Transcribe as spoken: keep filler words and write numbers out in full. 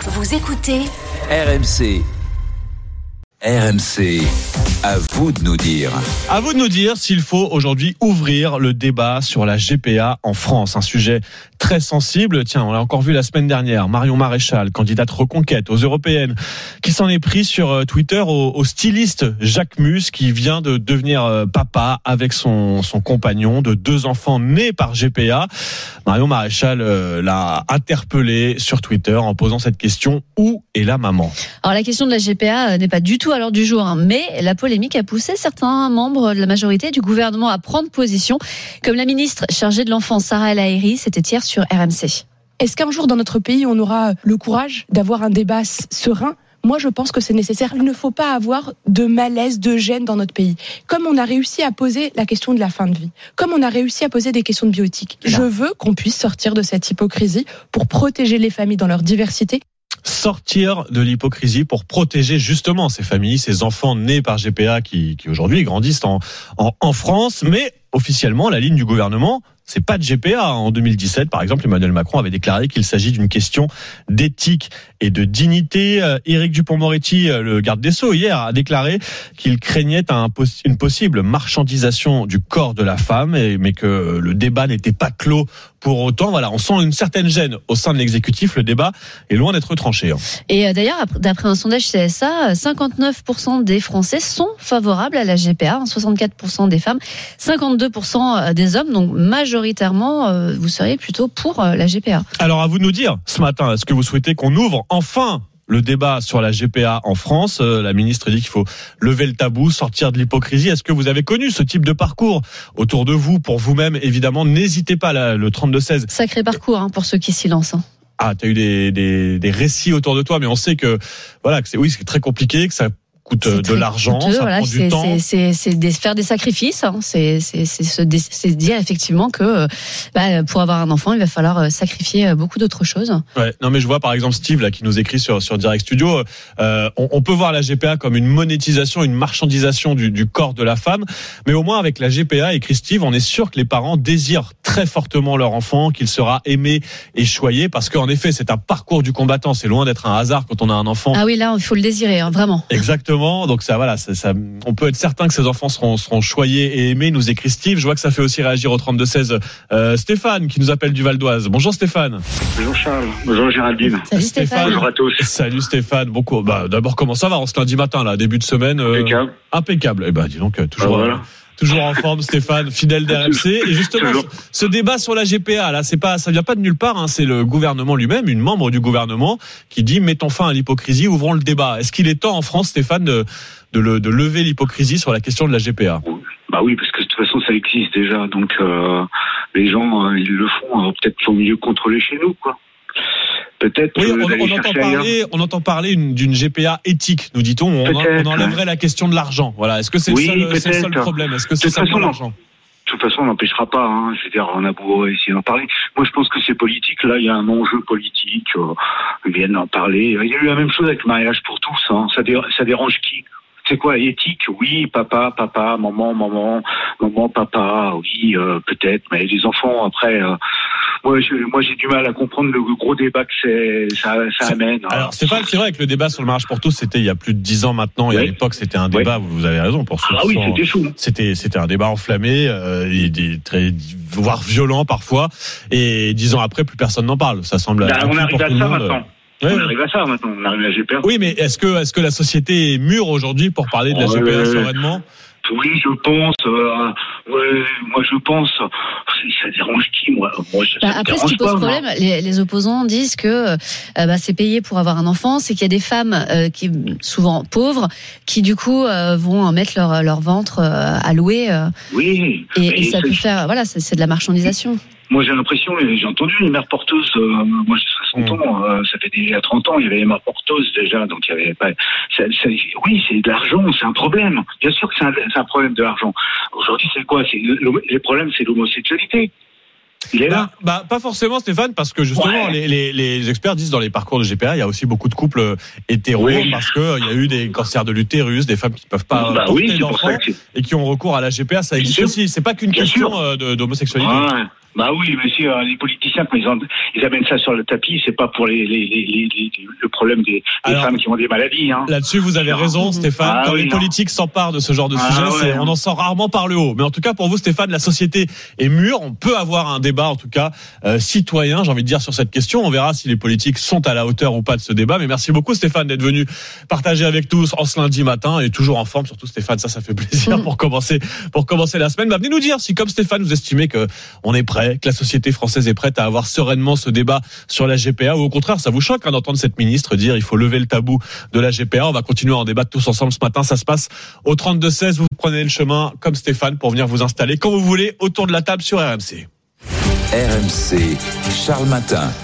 Vous écoutez R M C. R M C, à vous de nous dire. À vous de nous dire s'il faut aujourd'hui ouvrir le débat sur la G P A en France. Un sujet très sensible. Tiens, on l'a encore vu la semaine dernière. Marion Maréchal, candidate Reconquête aux Européennes, qui s'en est pris sur Twitter au, au styliste Jacques Mus, qui vient de devenir papa avec son, son compagnon de deux enfants nés par G P A. Marion Maréchal euh, l'a interpellé sur Twitter en posant cette question: où est la maman ? Alors la question de la G P A n'est pas du tout à l'ordre du jour, hein, mais la polémique a poussé certains membres de la majorité du gouvernement à prendre position, comme la ministre chargée de l'enfant Sarah El Haïry, c'était hier sur R M C. Est-ce qu'un jour dans notre pays on aura le courage d'avoir un débat serein ? Moi, je pense que c'est nécessaire. Il ne faut pas avoir de malaise, de gêne dans notre pays. Comme on a réussi à poser la question de la fin de vie, comme on a réussi à poser des questions de bioéthique, je veux qu'on puisse sortir de cette hypocrisie pour protéger les familles dans leur diversité. Sortir de l'hypocrisie pour protéger justement ces familles, ces enfants nés par G P A qui, qui aujourd'hui grandissent en, en, en France. Mais officiellement, la ligne du gouvernement, c'est pas de G P A. En deux mille dix-sept, par exemple, Emmanuel Macron avait déclaré qu'il s'agit d'une question d'éthique et de dignité. Éric Dupond-Moretti, le garde des Sceaux, hier, a déclaré qu'il craignait un, une possible marchandisation du corps de la femme, et, mais que le débat n'était pas clos pour autant. Voilà, on sent une certaine gêne au sein de l'exécutif. Le débat est loin d'être tranché. Et d'ailleurs, d'après un sondage C S A, cinquante-neuf pour cent des Français sont favorables à la G P A, soixante-quatre pour cent des femmes, cinquante-deux pour cent des hommes, donc majoritairement, vous seriez plutôt pour la G P A. Alors à vous de nous dire, ce matin, est-ce que vous souhaitez qu'on ouvre enfin le débat sur la G P A en France? La ministre dit qu'il faut lever le tabou, sortir de l'hypocrisie. Est-ce que vous avez connu ce type de parcours autour de vous, pour vous-même, évidemment? N'hésitez pas, là, le trente-deux seize. Sacré parcours hein, pour ceux qui s'y lancent. Hein. Ah, tu as eu des, des, des récits autour de toi, mais on sait que, voilà, que c'est, oui, c'est très compliqué, que ça coûte c'est de l'argent, coûteux, ça voilà, prend c'est, du temps. C'est, c'est, c'est des, faire des sacrifices, hein. c'est, c'est, c'est, se, c'est dire effectivement que bah, pour avoir un enfant, il va falloir sacrifier beaucoup d'autres choses. Ouais, non mais je vois par exemple Steve là qui nous écrit sur sur Direct Studio. Euh, on, on peut voir la G P A comme une monétisation, une marchandisation du, du corps de la femme, mais au moins avec la G P A, écrit Steve, on est sûr que les parents désirent très fortement leur enfant, qu'il sera aimé et choyé, parce qu'en effet c'est un parcours du combattant. C'est loin d'être un hasard quand on a un enfant. Ah oui, là il faut le désirer, hein, vraiment. Exactement. Donc ça, voilà, ça, ça, on peut être certain que ces enfants seront, seront choyés et aimés, nous écrit Steve. Je vois que ça fait aussi réagir au trente-deux seize euh, Stéphane qui nous appelle du Val d'Oise. Bonjour Stéphane. Bonjour Charles. Bonjour Géraldine. Salut Stéphane. Bonjour à tous. Salut Stéphane. Bon, bah, d'abord comment ça va en ce lundi matin là, début de semaine euh, Impeccable. Impeccable. Eh ben dis donc toujours. Ah, voilà. Toujours en forme, Stéphane, fidèle d'R M C. Et justement, ce débat sur la G P A, là, c'est pas, ça vient pas de nulle part. Hein, c'est le gouvernement lui-même, une membre du gouvernement, qui dit mettons fin à l'hypocrisie, ouvrons le débat. Est-ce qu'il est temps en France, Stéphane, de, de, le, de lever l'hypocrisie sur la question de la G P A ? Bah oui, parce que de toute façon, ça existe déjà. Donc euh, les gens, euh, ils le font. Euh, peut-être faut mieux contrôler chez nous, quoi. Peut-être oui, on, on, entend parler, on entend parler une, d'une G P A éthique, nous dit-on. On, on enlèverait la question de l'argent. Voilà. Est-ce que c'est, oui, le, seul, c'est le seul problème ? Est-ce que c'est seulement l'argent ? De toute façon, on n'empêchera pas. Hein. Je veux dire, on a beau essayer d'en parler. Moi, je pense que c'est politique. Là, il y a un enjeu politique. Euh, ils viennent d'en parler. Il y a eu la même chose avec le mariage pour tous. Hein. Ça, dé, ça dérange qui ? C'est quoi, éthique ? Oui, papa, papa, maman, maman, maman, papa, oui, euh, peut-être. Mais les enfants, après... Euh, Moi, je, moi, j'ai du mal à comprendre le gros débat que c'est, ça, ça amène. Alors, Stéphane, c'est vrai que le débat sur le mariage pour tous, c'était il y a plus de dix ans maintenant, et oui. À l'époque, c'était un débat, oui. Vous avez raison, pour ceux ah oui, c'était chaud. C'était, c'était un débat enflammé, euh, et des, très, voire violent parfois, et dix ans après, plus personne n'en parle. Ça semble. Ben, on arrive à ça maintenant. Ouais. On arrive à ça maintenant, on arrive à la G P A. Oui, mais est-ce que, est-ce que la société est mûre aujourd'hui pour parler de la oh, G P A euh... sereinement ? Oui, je pense. Euh, ouais, moi, je pense. Ça dérange qui, moi, moi ça, bah, ça Après, ce qui pose pas, problème, les, les opposants disent que euh, bah, c'est payé pour avoir un enfant, c'est qu'il y a des femmes euh, qui souvent pauvres, qui du coup euh, vont mettre leur leur ventre euh, à louer. Euh, oui. Et, et ça peut faire, voilà, c'est, c'est de la marchandisation. Moi, j'ai l'impression, j'ai entendu les mères porteuses, euh, moi j'ai soixante mmh. ans, euh, ça fait déjà trente ans, il y avait les mères porteuses déjà, donc il y avait pas... Ça, ça, oui, c'est de l'argent, c'est un problème. Bien sûr que c'est un, c'est un problème de l'argent. Aujourd'hui, c'est quoi ? C'est, le, le problème, c'est l'homosexualité. Il est là. Bah, bah, pas forcément, Stéphane, parce que justement, ouais. les, les, les experts disent dans les parcours de G P A, il y a aussi beaucoup de couples hétéros, oui. parce que il y a eu des cancers de l'utérus, des femmes qui ne peuvent pas bah, porter oui, d'enfants et qui ont recours à la G P A. Ça existe Bien aussi. Sûr. C'est pas qu'une Bien question sûr. de, d'homosexualité. Ouais. Bah oui, mais si euh, les politiciens, quand ils, en, ils amènent ça sur le tapis, c'est pas pour les, les, les, les, les le problème. problème des, des Alors, femmes qui ont des maladies. Hein. Là-dessus, vous avez raison, Stéphane. Ah, Quand oui, les non. politiques s'emparent de ce genre de Ah, sujet, ouais, c'est, non. on en sort rarement par le haut. Mais en tout cas, pour vous, Stéphane, la société est mûre. On peut avoir un débat, en tout cas, euh, citoyen, j'ai envie de dire, sur cette question. On verra si les politiques sont à la hauteur ou pas de ce débat. Mais merci beaucoup, Stéphane, d'être venu partager avec nous en ce lundi matin. Et toujours en forme, surtout Stéphane, ça, ça fait plaisir pour commencer, pour commencer la semaine. Bah, venez nous dire si, comme Stéphane, vous estimez que on est prêt, que la société française est prête à avoir sereinement ce débat sur la G P A, ou au contraire, ça vous choque hein, d'entendre cette ministre dire il faut lever le tabou de la G P A. On va continuer à en débattre tous ensemble ce matin. Ça se passe au trente-deux seize. Vous prenez le chemin comme Stéphane pour venir vous installer quand vous voulez autour de la table sur R M C. R M C, Charles Matin.